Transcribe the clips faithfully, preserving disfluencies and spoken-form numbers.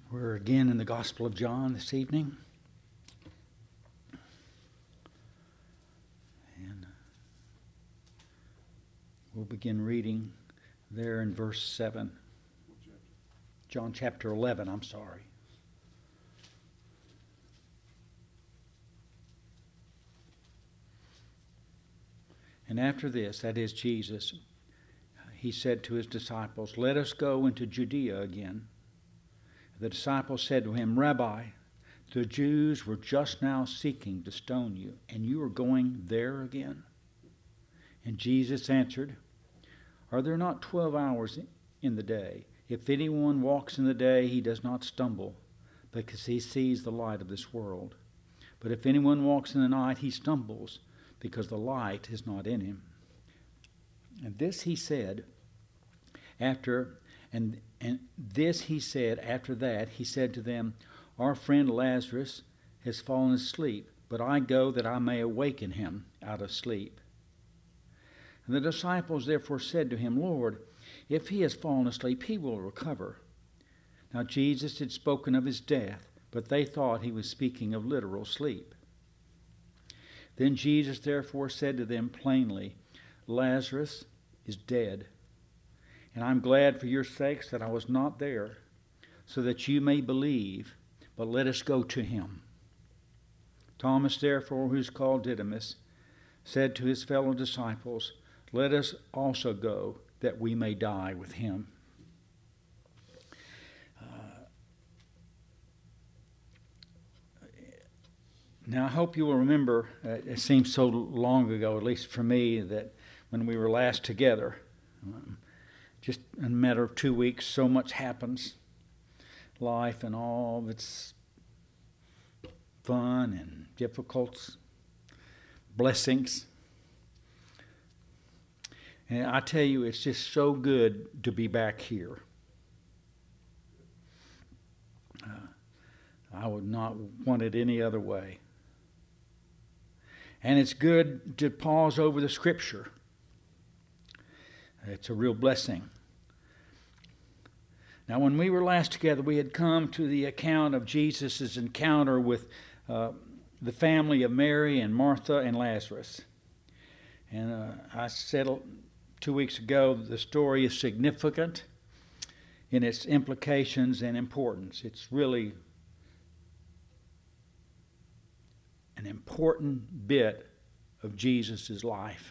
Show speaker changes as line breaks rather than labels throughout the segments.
We're again in the Gospel of John this evening. And we'll begin reading there in verse seven. John chapter eleven, I'm sorry. And after this, that is Jesus, he said to his disciples, "Let us go into Judea again." The disciples said to him, "Rabbi, the Jews were just now seeking to stone you, and you are going there again?" And Jesus answered, "Are there not twelve hours in the day? If anyone walks in the day, he does not stumble, because he sees the light of this world. But if anyone walks in the night, he stumbles, because the light is not in him." And this he said after, and and this he said after that, he said to them, "Our friend Lazarus has fallen asleep, but I go that I may awaken him out of sleep." And the disciples therefore said to him, "Lord, if he has fallen asleep, he will recover." Now Jesus had spoken of his death, but they thought he was speaking of literal sleep. Then Jesus therefore said to them plainly, "Lazarus is dead. And I'm glad for your sakes that I was not there, so that you may believe, but let us go to him." Thomas therefore, who is called Didymus, said to his fellow disciples, "Let us also go, that we may die with him." Uh, now I hope you will remember, uh, it seems so long ago, at least for me, that when we were last together, um, just in a matter of two weeks, so much happens. Life and all of its fun and difficult blessings. And I tell you, it's just so good to be back here. Uh, I would not want it any other way. And it's good to pause over the Scripture. It's a real blessing. Now, when we were last together, we had come to the account of Jesus' encounter with uh, the family of Mary and Martha and Lazarus. And uh, I said two weeks ago that the story is significant in its implications and importance. It's really an important bit of Jesus' life.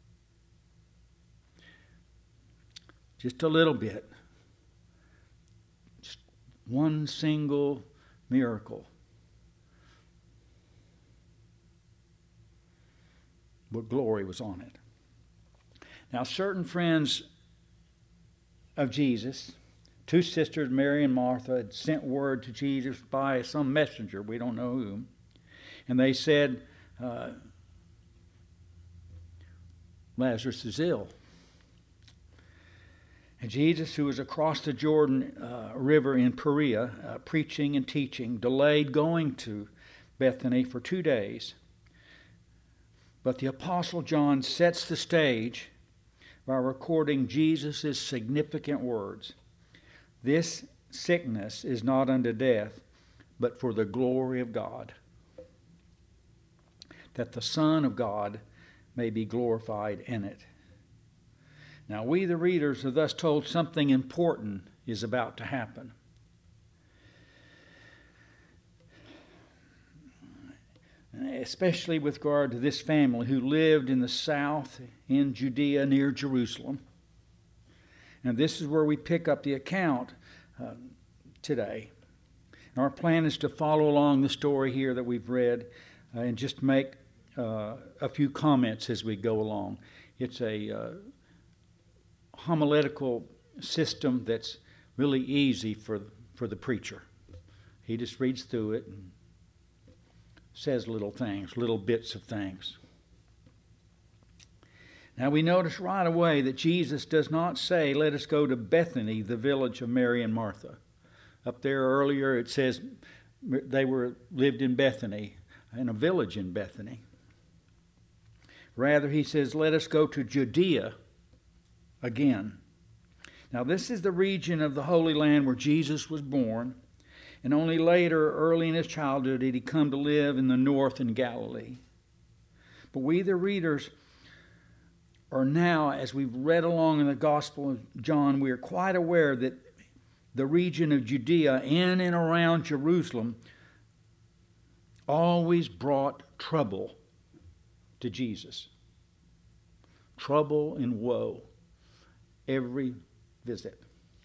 Just a little bit. Just one single miracle. But glory was on it. Now, certain friends of Jesus, two sisters, Mary and Martha, had sent word to Jesus by some messenger, we don't know whom, and they said, uh, Lazarus is ill. And Jesus, who was across the Jordan uh, River in Perea, uh, preaching and teaching, delayed going to Bethany for two days. But the Apostle John sets the stage by recording Jesus' significant words. "This sickness is not unto death, but for the glory of God, that the Son of God may be glorified in it." Now, we, the readers, are thus told something important is about to happen. Especially with regard to this family who lived in the south in Judea near Jerusalem. And this is where we pick up the account uh, today. And our plan is to follow along the story here that we've read uh, and just make uh, a few comments as we go along. It's a uh, homiletical system that's really easy for for the preacher. He just reads through it and says little things, little bits of things. Now we notice right away that Jesus does not say, "Let us go to Bethany, the village of Mary and Martha." Up there earlier it says they were lived in Bethany, in a village in Bethany. Rather, he says, "Let us go to Judea again." Now, this is the region of the Holy Land where Jesus was born, And only later, early in his childhood, did he come to live in the north in Galilee. But we, the readers, are now, as we've read along in the Gospel of John, we are quite aware that the region of Judea in and around Jerusalem always brought trouble to Jesus. Trouble and woe every visit.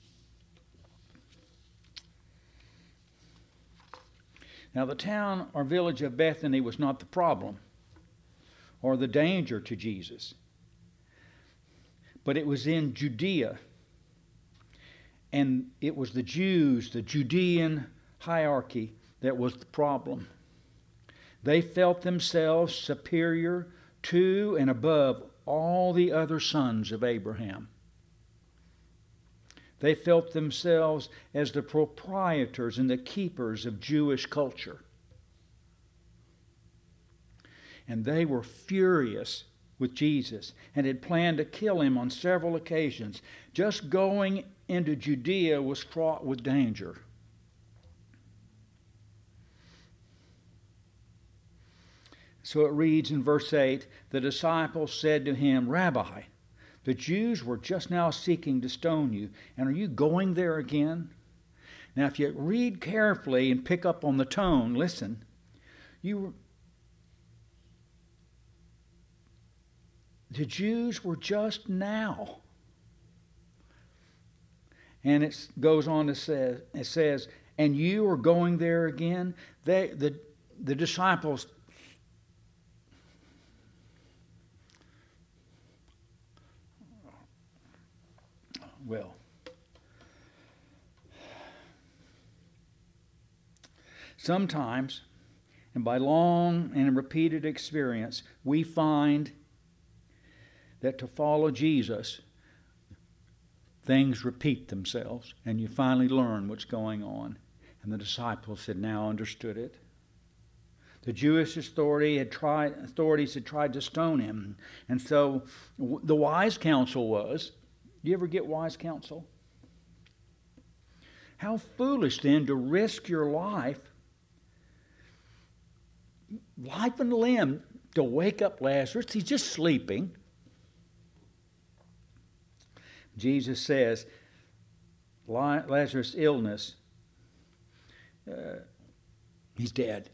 Now, the town or village of Bethany was not the problem or the danger to Jesus, but it was in Judea, and it was the Jews, the Judean hierarchy, that was the problem. They felt themselves superior to and above all the other sons of Abraham. They felt themselves as the proprietors and the keepers of Jewish culture. And they were furious with Jesus and had planned to kill him on several occasions. Just going into Judea was fraught with danger. So it reads in verse eight, the disciples said to him, Rabbi, the Jews were just now seeking to stone you, and are you going there again? Now, if you read carefully and pick up on the tone, listen, you the Jews were just now. And it goes on to say, it says, and you are going there again? They, the, the disciples, well, sometimes, and by long and repeated experience, we find that to follow Jesus, things repeat themselves, and you finally learn what's going on. And the disciples had now understood it. The Jewish authority had tried, authorities had tried to stone him. And so the wise counsel was, do you ever get wise counsel? How foolish then to risk your life, life and limb, to wake up Lazarus. He's just sleeping. Jesus says, Lazarus' illness, uh, he's dead.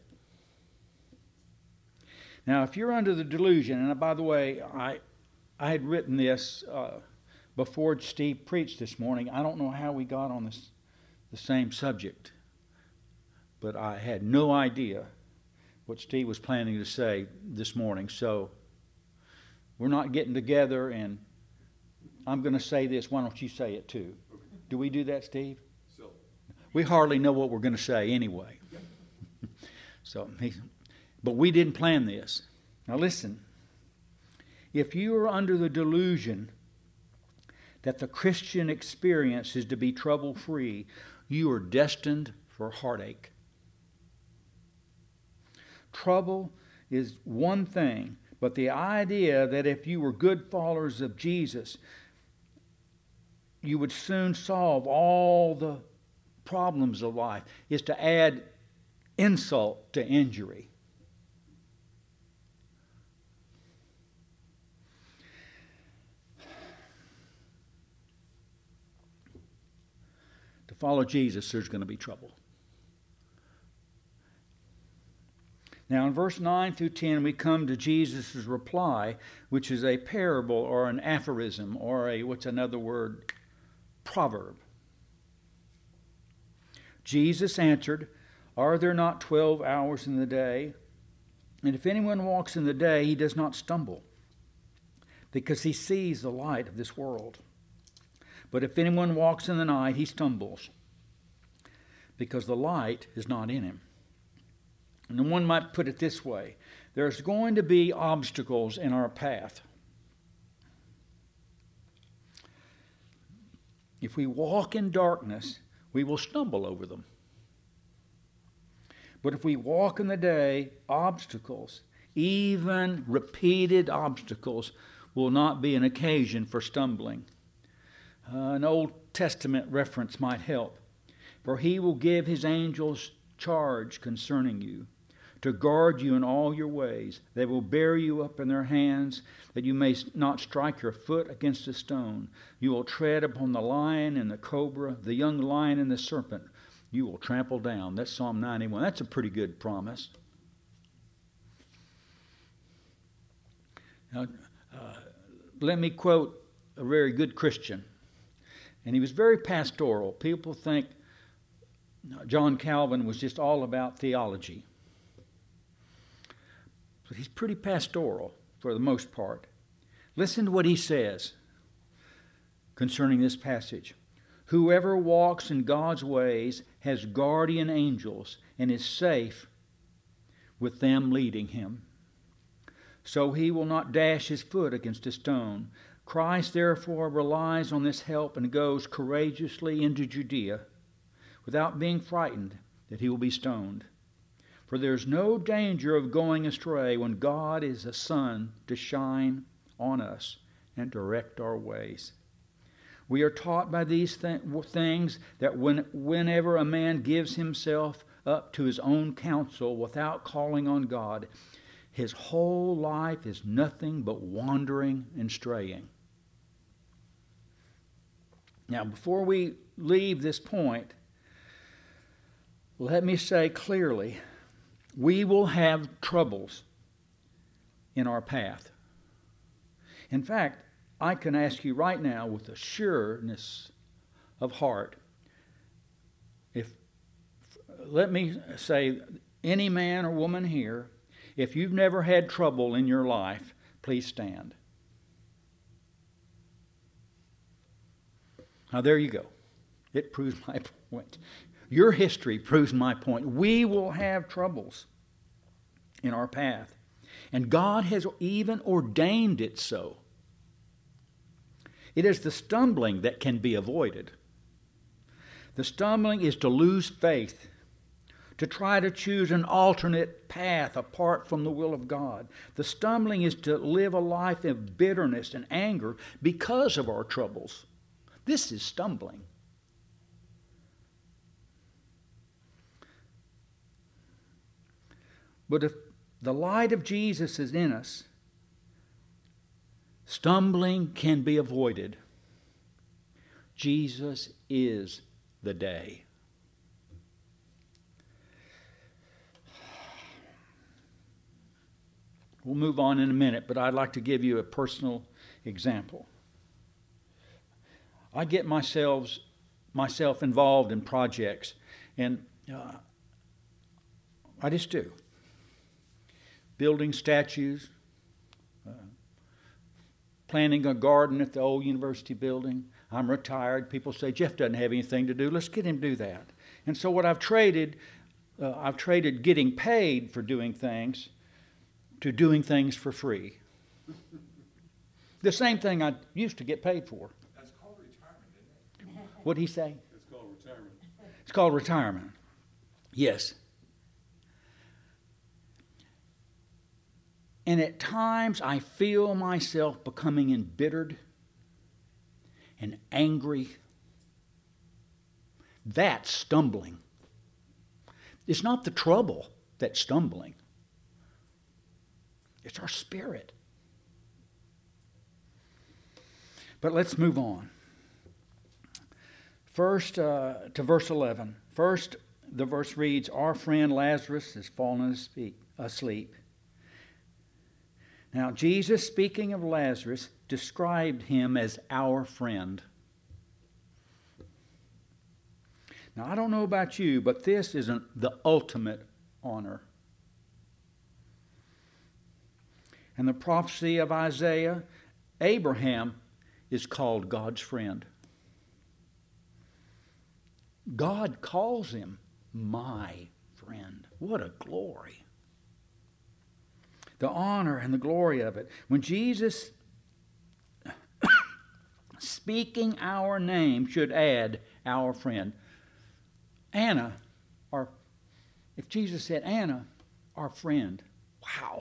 Now, if you're under the delusion, and by the way, I, I had written this uh, before Steve preached this morning. I don't know how we got on this, the same subject, but I had no idea what Steve was planning to say this morning. So we're not getting together and I'm going to say this. Why don't you say it too? Okay. Do we do that, Steve? So. We hardly know what we're going to say anyway. Yeah. so, but we didn't plan this. Now listen. If you are under the delusion that the Christian experience is to be trouble-free, you are destined for heartache. Trouble is one thing, but the idea that if you were good followers of Jesus, you would soon solve all the problems of life is to add insult to injury. To follow Jesus, there's going to be trouble. Now in verse nine through ten, we come to Jesus' reply, which is a parable or an aphorism or a, what's another word? Proverb. Jesus answered, are there not twelve hours in the day? And if anyone walks in the day, he does not stumble, because he sees the light of this world. But if anyone walks in the night, he stumbles, because the light is not in him. And one might put it this way, there's going to be obstacles in our path. If we walk in darkness, we will stumble over them. But if we walk in the day, obstacles, even repeated obstacles, will not be an occasion for stumbling. Uh, an Old Testament reference might help. For he will give his angels charge concerning you, to guard you in all your ways. They will bear you up in their hands, that you may not strike your foot against a stone. You will tread upon the lion and the cobra, the young lion and the serpent. You will trample down. That's Psalm ninety-one. That's a pretty good promise. Now, uh, let me quote a very good Christian. And he was very pastoral. People think John Calvin was just all about theology. But he's pretty pastoral for the most part. Listen to what he says concerning this passage. Whoever walks in God's ways has guardian angels and is safe with them leading him. So he will not dash his foot against a stone. Christ therefore relies on this help and goes courageously into Judea without being frightened that he will be stoned. For there is no danger of going astray when God is a sun to shine on us and direct our ways. We are taught by these th- things that when, whenever a man gives himself up to his own counsel without calling on God, his whole life is nothing but wandering and straying. Now, before we leave this point, let me say clearly, we will have troubles in our path. In fact, I can ask you right now with a sureness of heart, if, let me say, any man or woman here, if you've never had trouble in your life, please stand. Now there you go. It proves my point. Your history proves my point. We will have troubles in our path. And God has even ordained it so. It is the stumbling that can be avoided. The stumbling is to lose faith, to try to choose an alternate path apart from the will of God. The stumbling is to live a life of bitterness and anger because of our troubles. This is stumbling. But if the light of Jesus is in us, stumbling can be avoided. Jesus is the day. We'll move on in a minute, but I'd like to give you a personal example. I get myself, myself involved in projects, and uh, I just do. Building statues, uh, planting a garden at the old university building. I'm retired. People say, Jeff doesn't have anything to do. Let's get him to do that. And so what I've traded, uh, I've traded getting paid for doing things to doing things for free. The same thing I used to get paid for.
That's called retirement, isn't it?
What'd he say?
It's called retirement.
It's called retirement. Yes. And at times I feel myself becoming embittered and angry. That's stumbling. It's not the trouble that's stumbling. It's our spirit. But let's move on. First uh, to verse eleven. First, the verse reads, Our friend Lazarus has fallen asleep. Now, Jesus, speaking of Lazarus, described him as our friend. Now, I don't know about you, but this is an, the ultimate honor. And the prophecy of Isaiah, Abraham is called God's friend. God calls him my friend. What a glory. The honor and the glory of it. When Jesus, speaking our name, should add our friend. Anna, or if Jesus said Anna, our friend. Wow.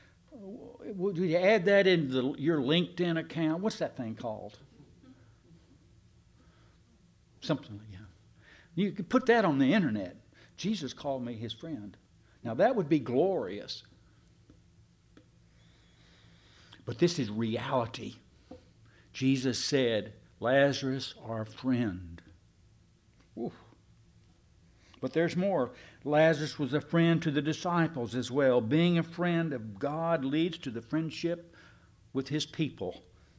Would you add that into the, your LinkedIn account? What's that thing called? Something like that. You could put that on the internet. Jesus called me his friend. Now that would be glorious. But this is reality. Jesus said, Lazarus, our friend. Oof. But there's more. Lazarus was a friend to the disciples as well. Being a friend of God leads to the friendship with his people.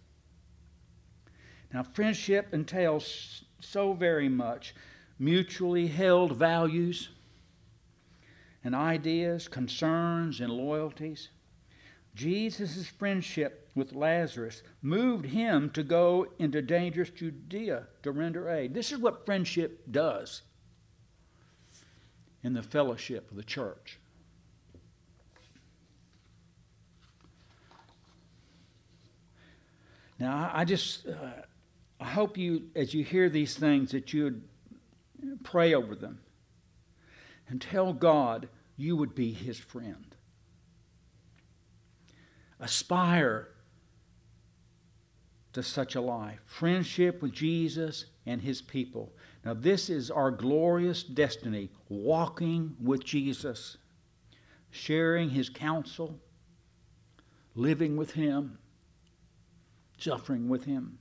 Now, friendship entails so very much. Mutually held values and ideas, concerns and loyalties. Jesus' friendship with Lazarus moved him to go into dangerous Judea to render aid. This is what friendship does in the fellowship of the church. Now, I just, uh, I hope you, as you hear these things, that you would pray over them and tell God you would be his friend. Aspire to such a life. Friendship with Jesus and his people. Now this is our glorious destiny. Walking with Jesus. Sharing his counsel. Living with him. Suffering with him.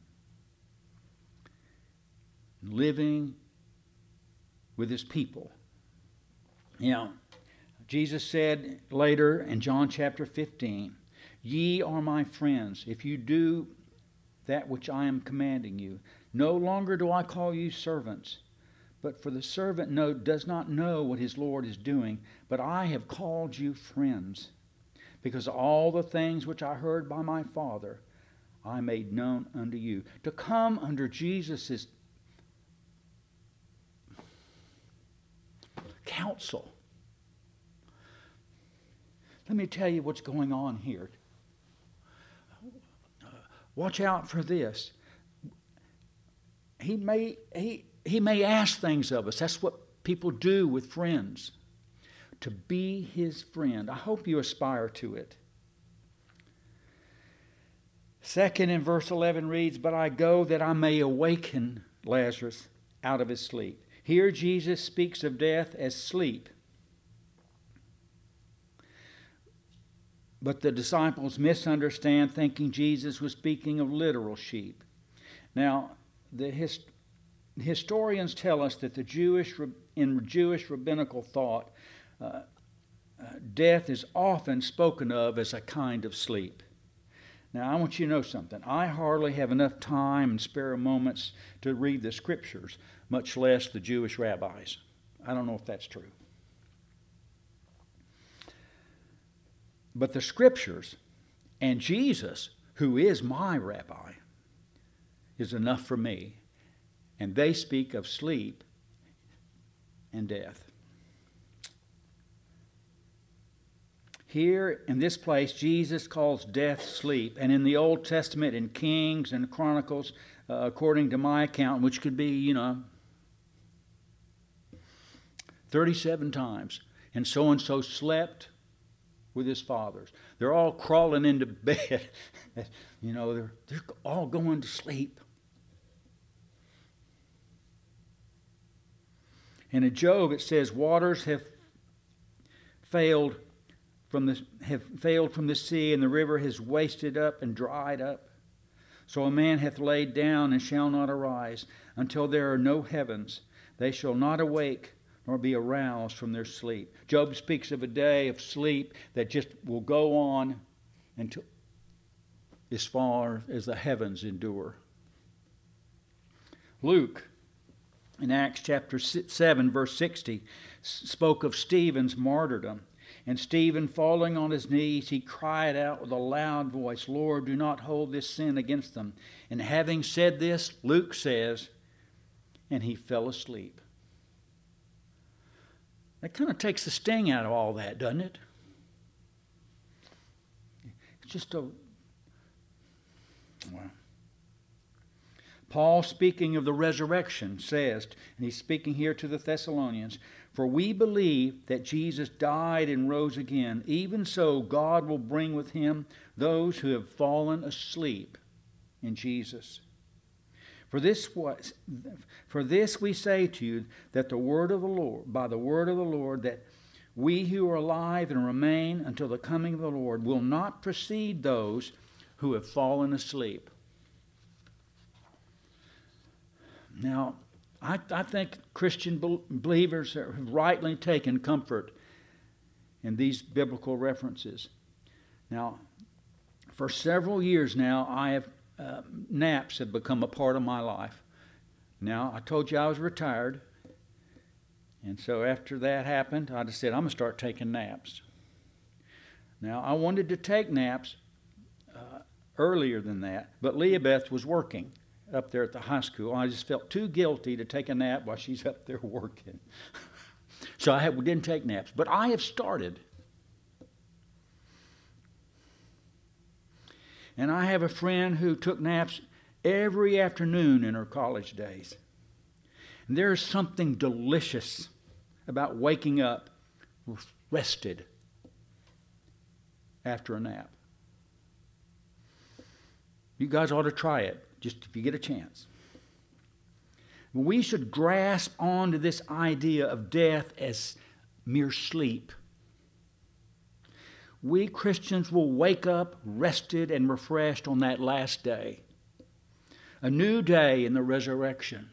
Living with his people. You know, Jesus said later in John chapter fifteen, Ye are my friends, if you do that which I am commanding you. No longer do I call you servants, but for the servant know, does not know what his Lord is doing, but I have called you friends, because all the things which I heard by my Father I made known unto you. To come under Jesus' counsel. Let me tell you what's going on here. Uh, watch out for this. He may, he, he may ask things of us. That's what people do with friends. To be his friend. I hope you aspire to it. Second in verse eleven reads, But I go that I may awaken Lazarus out of his sleep. Here Jesus speaks of death as sleep. But the disciples misunderstand, thinking Jesus was speaking of literal sheep. Now, the hist- historians tell us that the Jewish, in Jewish rabbinical thought, uh, uh, death is often spoken of as a kind of sleep. Now, I want you to know something. I hardly have enough time and spare moments to read the scriptures, much less the Jewish rabbis. I don't know if that's true. But the scriptures and Jesus, who is my rabbi, is enough for me. And they speak of sleep and death. Here in this place, Jesus calls death sleep. And in the Old Testament, in Kings and Chronicles, uh, according to my account, which could be, you know, thirty-seven times, and so-and-so slept with his fathers. They're all crawling into bed. You know, they're, they're all going to sleep. And in Job it says, waters have failed from the have failed from the sea, and the river has wasted up and dried up. So a man hath laid down and shall not arise, until there are no heavens. They shall not awake, nor be aroused from their sleep. Job speaks of a day of sleep that just will go on until as far as the heavens endure. Luke, in Acts chapter seven, verse sixty, spoke of Stephen's martyrdom. And Stephen, falling on his knees, he cried out with a loud voice, Lord, do not hold this sin against them. And having said this, Luke says, and he fell asleep. That kind of takes the sting out of all that, doesn't it? It's just a... Well. Paul, speaking of the resurrection, says, and he's speaking here to the Thessalonians, For we believe that Jesus died and rose again. Even so, God will bring with him those who have fallen asleep in Jesus. For this was, for this we say to you that the word of the Lord, by the word of the Lord, that we who are alive and remain until the coming of the Lord will not precede those who have fallen asleep. Now, I, I think Christian believers have rightly taken comfort in these biblical references. Now, for several years now, I have uh, naps have become a part of my life. Now, I told you I was retired, and so after that happened, I just said, I'm going to start taking naps. Now, I wanted to take naps uh, earlier than that, but Leah Beth was working up there at the high school. I just felt too guilty to take a nap while she's up there working. So I have, didn't take naps. But I have started. And I have a friend who took naps every afternoon in her college days. And there is something delicious about waking up rested after a nap. You guys ought to try it, just if you get a chance. We should grasp onto this idea of death as mere sleep. We Christians will wake up rested and refreshed on that last day. A new day in the resurrection.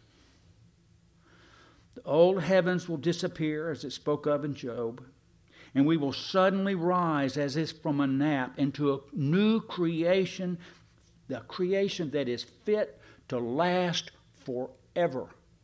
The old heavens will disappear, as it spoke of in Job, and we will suddenly rise as if from a nap into a new creation, the creation that is fit to last forever.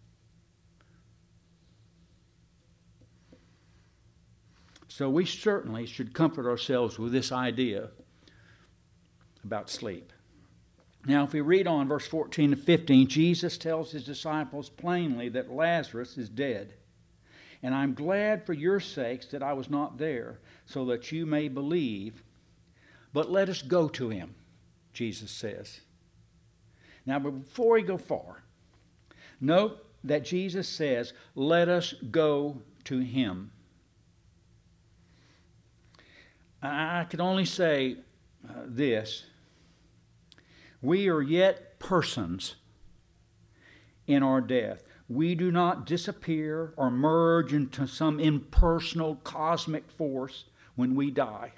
So we certainly should comfort ourselves with this idea about sleep. Now, if we read on verse fourteen to fifteen, Jesus tells his disciples plainly that Lazarus is dead. And I'm glad for your sakes that I was not there, so that you may believe. But let us go to him, Jesus says. Now, before we go far, note that Jesus says, let us go to him. I can only say uh, this. We are yet persons in our death. We do not disappear or merge into some impersonal cosmic force when we die.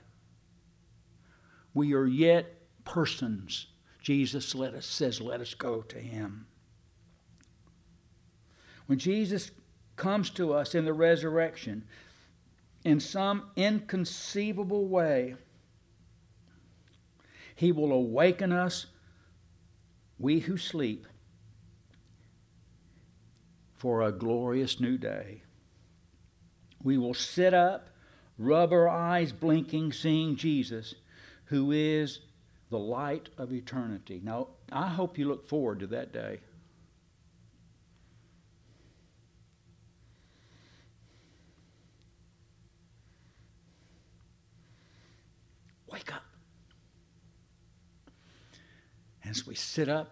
We are yet persons. Jesus let us, says, let us go to him. When Jesus comes to us in the resurrection, in some inconceivable way, he will awaken us, we who sleep, for a glorious new day. We will sit up, rub our eyes blinking, seeing Jesus, who is the light of eternity. Now, I hope you look forward to that day. Wake up. As we sit up,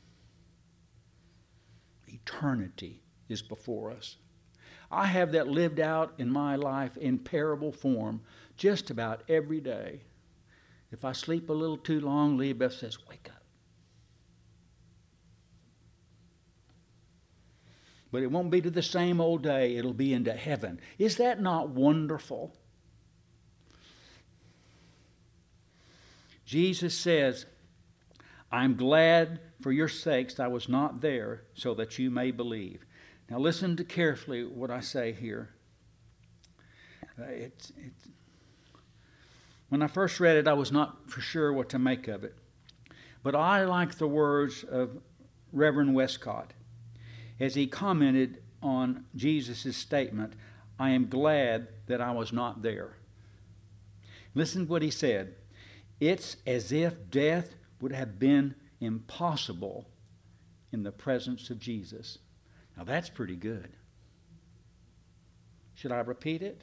eternity is before us. I have that lived out in my life in parable form just about every day. If I sleep a little too long, Leah Beth says, wake up. But it won't be to the same old day. It'll be into heaven. Is that not wonderful? Jesus says, I'm glad for your sakes I was not there, so that you may believe. Now listen to carefully what I say here. Uh, it's, it's, when I first read it, I was not for sure what to make of it. But I like the words of Reverend Westcott as he commented on Jesus' statement, I am glad that I was not there. Listen to what he said. It's as if death would have been impossible in the presence of Jesus. Now that's pretty good. Should I repeat it?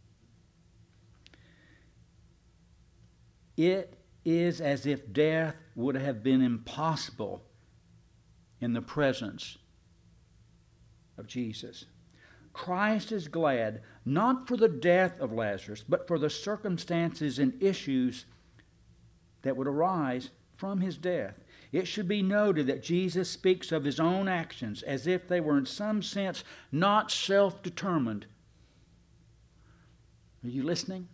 It is as if death would have been impossible in the presence of Jesus. Christ is glad not for the death of Lazarus, but for the circumstances and issues that would arise from his death. it should be noted that Jesus speaks of his own actions as if they were in some sense not self-determined. Are you listening?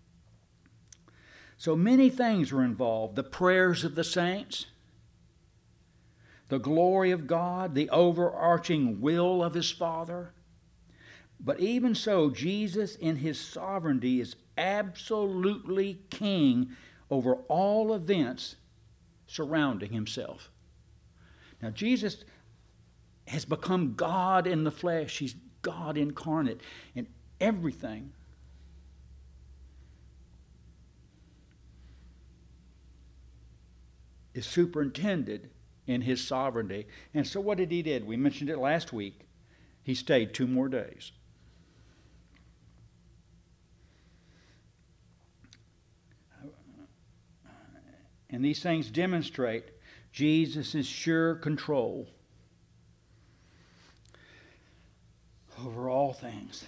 So many things are involved. The prayers of the saints, the glory of God, the overarching will of his Father. But even so, Jesus in his sovereignty is absolutely king over all events surrounding himself. Now, Jesus has become God in the flesh. He's God incarnate. And everything is superintended in his sovereignty. And so what did he do? We mentioned it last week. He stayed two more days. And these things demonstrate Jesus' sure control over all things.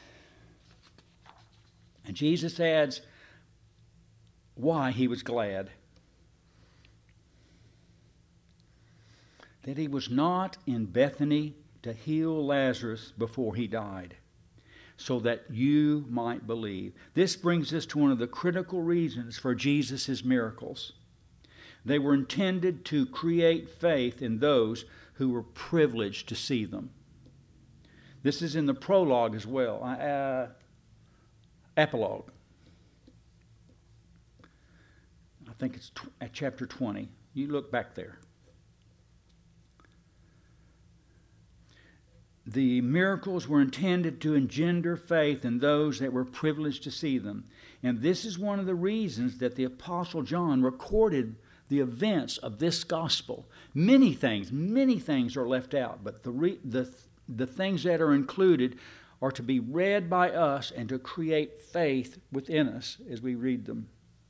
And Jesus adds why he was glad. That he was not in Bethany to heal Lazarus before he died, so that you might believe. This brings us to one of the critical reasons for Jesus' miracles. They were intended to create faith in those who were privileged to see them. This is in the prologue as well. Uh, epilogue. I think it's t- at chapter twenty. You look back there. The miracles were intended to engender faith in those that were privileged to see them. And this is one of the reasons that the Apostle John recorded the events of this gospel. Many things, many things are left out, but the, re, the, the things that are included are to be read by us and to create faith within us as we read them.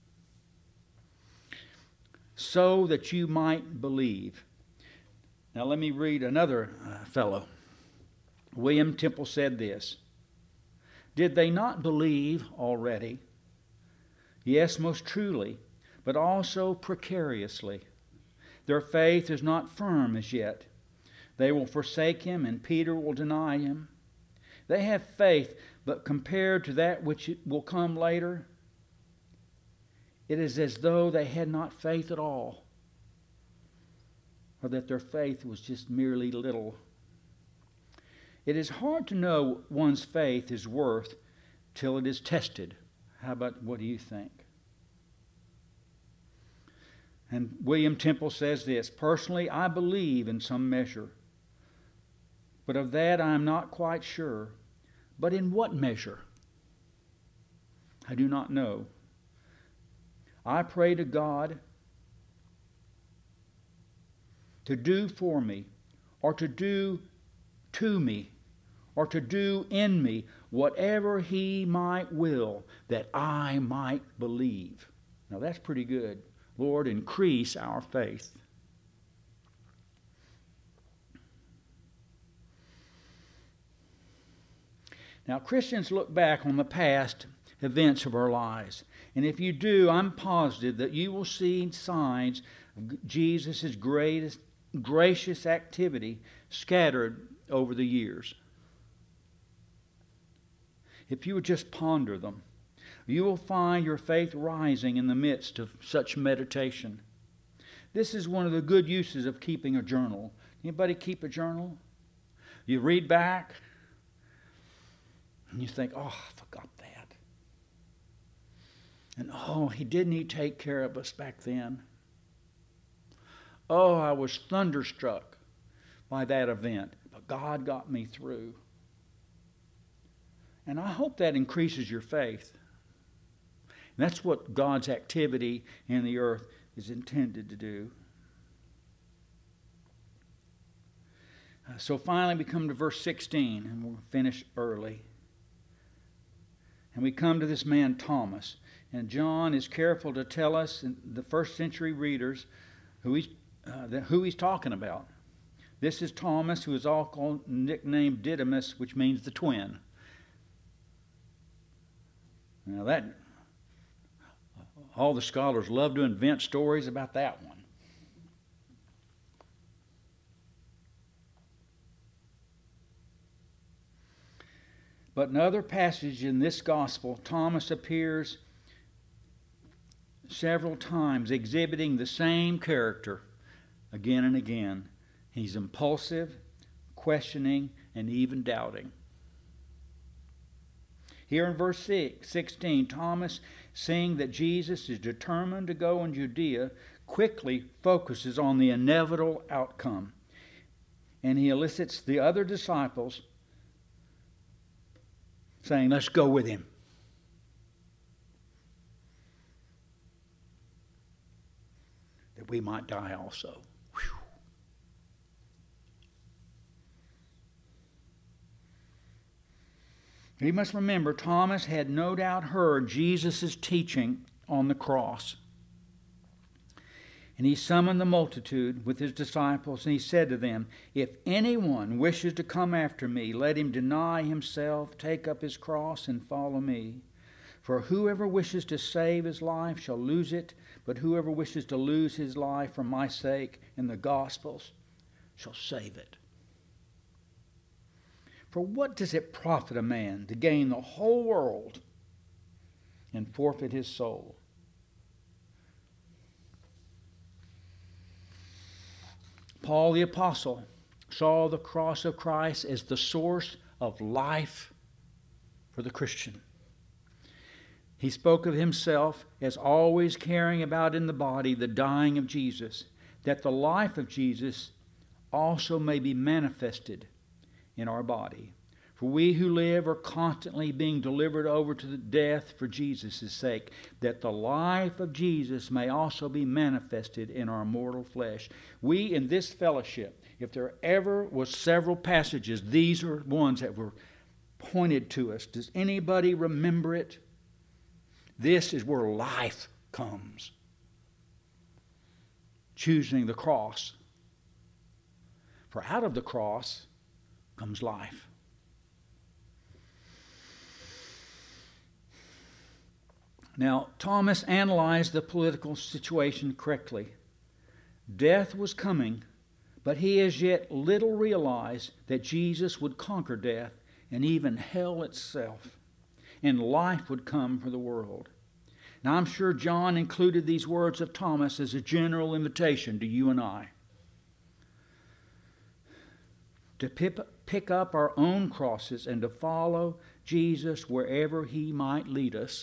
So that you might believe. Now let me read another uh, fellow. William Temple said this: did they not believe already? Yes, most truly, but also precariously. Their faith is not firm as yet. They will forsake him, and Peter will deny him. They have faith, but compared to that which will come later, it is as though they had not faith at all, or that their faith was just merely little. It is hard to know one's faith is worth till it is tested. How about, what do you think? And William Temple says this: personally, I believe in some measure, but of that I am not quite sure. But in what measure? I do not know. I pray to God to do for me, or to do to me, or to do in me whatever he might will, that I might believe. Now that's pretty good. Lord, increase our faith. Now, Christians look back on the past events of our lives. And if you do, I'm positive that you will see signs of Jesus' greatest, gracious activity scattered over the years. If you would just ponder them, you will find your faith rising in the midst of such meditation. This is one of the good uses of keeping a journal. Anybody keep a journal? You read back, and you think, oh, I forgot that. And oh, he didn't he take care of us back then? Oh, I was thunderstruck by that event, but God got me through. And I hope that increases your faith. And that's what God's activity in the earth is intended to do. Uh, so finally we come to verse sixteen, and we'll finish early. And we come to this man Thomas. And John is careful to tell us, the first century readers, who he's, uh, the, who he's talking about. This is Thomas, who is also nicknamed Didymus, which means the twin. Now that, all the scholars love to invent stories about that one. But in other passages in this gospel, Thomas appears several times exhibiting the same character again and again. He's impulsive, questioning, and even doubting. Here in verse sixteen, Thomas, seeing that Jesus is determined to go in Judea, quickly focuses on the inevitable outcome. And he elicits the other disciples, saying, let's go with him. That we might die also. Whew. You must remember, Thomas had no doubt heard Jesus' teaching on the cross. And he summoned the multitude with his disciples, and he said to them, if anyone wishes to come after me, let him deny himself, take up his cross, and follow me. For whoever wishes to save his life shall lose it, but whoever wishes to lose his life for my sake and the gospel's shall save it. For what does it profit a man to gain the whole world and forfeit his soul? Paul the Apostle saw the cross of Christ as the source of life for the Christian. He spoke of himself as always carrying about in the body the dying of Jesus, that the life of Jesus also may be manifested in our body. For we who live are constantly being delivered over to the death for Jesus' sake, that the life of Jesus may also be manifested in our mortal flesh. We in this fellowship, if there ever was several passages, these are ones that were pointed to us. Does anybody remember it? This is where life comes. Choosing the cross. For out of the cross comes life. Now, Thomas analyzed the political situation correctly. Death was coming, but he as yet little realized that Jesus would conquer death and even hell itself, and life would come for the world. Now, I'm sure John included these words of Thomas as a general invitation to you and I to pick up our own crosses and to follow Jesus wherever he might lead us.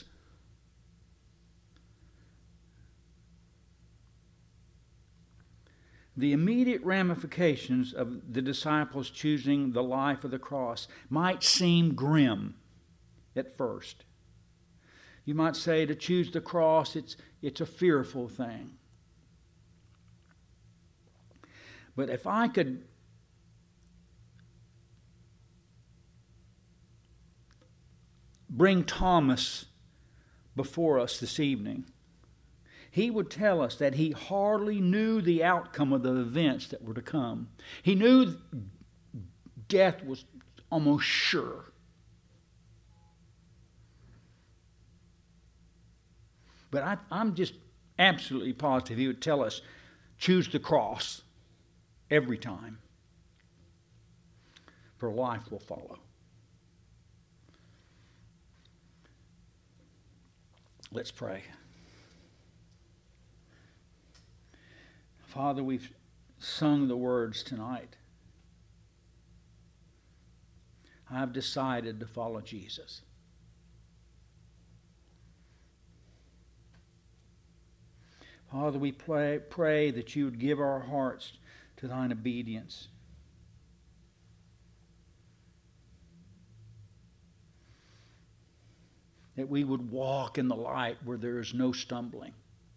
The immediate ramifications of the disciples choosing the life of the cross might seem grim at first. You might say to choose the cross, it's, it's a fearful thing. But if I could bring Thomas before us this evening, he would tell us that he hardly knew the outcome of the events that were to come. He knew death was almost sure. But I, I'm just absolutely positive he would tell us, choose the cross every time, for life will follow. Let's pray. Father, we've sung the words tonight. I've decided to follow Jesus. Father, we pray, pray that you would give our hearts to thine obedience. That we would walk in the light where there is no stumbling.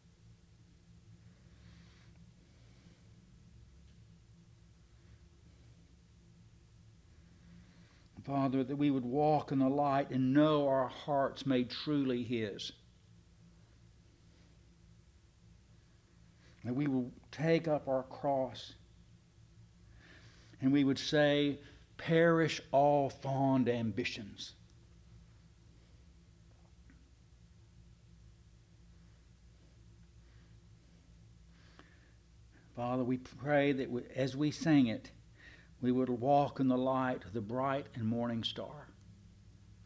Father, that we would walk in the light and know our hearts made truly his. That we will take up our cross and we would say, perish all fond ambitions. Father, we pray that we, as we sing it, we would walk in the light of the bright and morning star.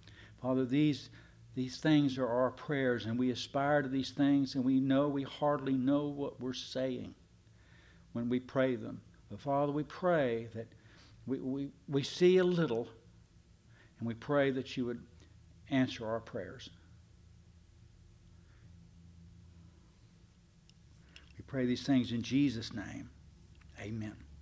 Father, these, these things are our prayers, and we aspire to these things, and we know we hardly know what we're saying when we pray them. But Father, we pray that we, we, we see a little, and we pray that you would answer our prayers. We pray these things in Jesus' name. Amen.